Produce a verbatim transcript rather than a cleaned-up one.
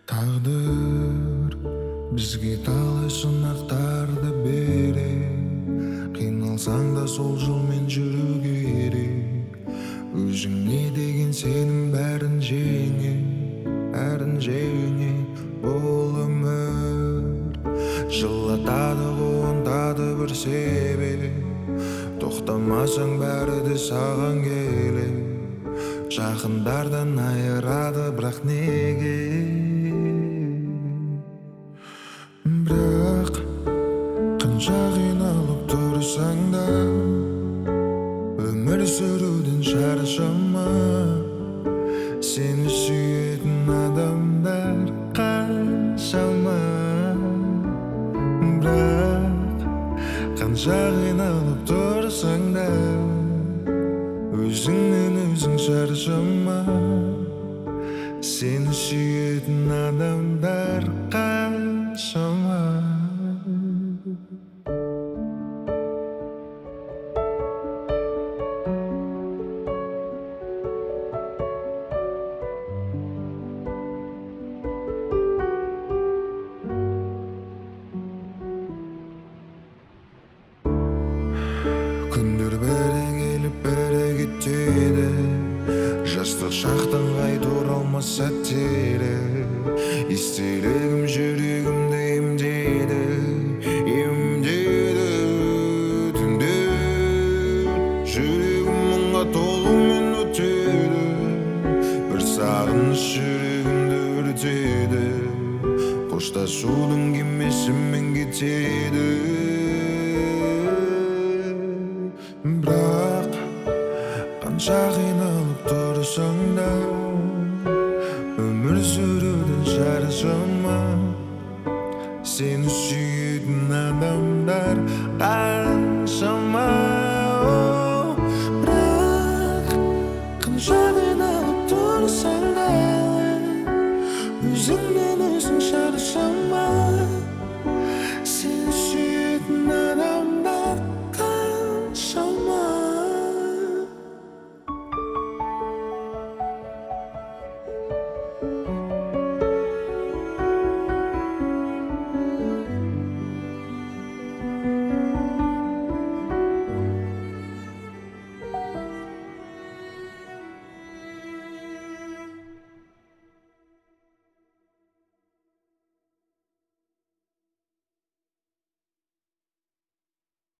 Тағдыр бізге талай сынақтарды берер, қиналсаң да сол жолмен жүру керек. Өзіңе деген сенім бәрін жеңе, бәрін жеңе. Бұл өмір жылатады, қуантады бір себеп, тоқтамасаң бәрі де саған келер. Жақындардан айырады, бірақ неге? Бірақ қанша қиналып тұрсаң да, өмір сүруден шаршама. Сені сүйетін адамдар қаншама. Бірақ қанша қиналып тұрсаң да, өзіңнен өзің шаршама. Сені сүйетін адамдар қаншама. Күндер бәрі келіп бәрі кетеді, жастық шақтан қайта оралмас сәттері. Естелігім жүрегімді емдейді, емдейді. Түнде жүрегім мұңға толумен өтеді, бір сағыныш жүрегімді өртеді. Қоштасудың кемесімен кетеді. Бірақ қанша қиналып тұрсаң да, өмір сүруден шаршама. Сені сүйетін адамдар қаншама. Бірақ қанша қиналып тұрсаң да, өзіңнен өзің шаршама.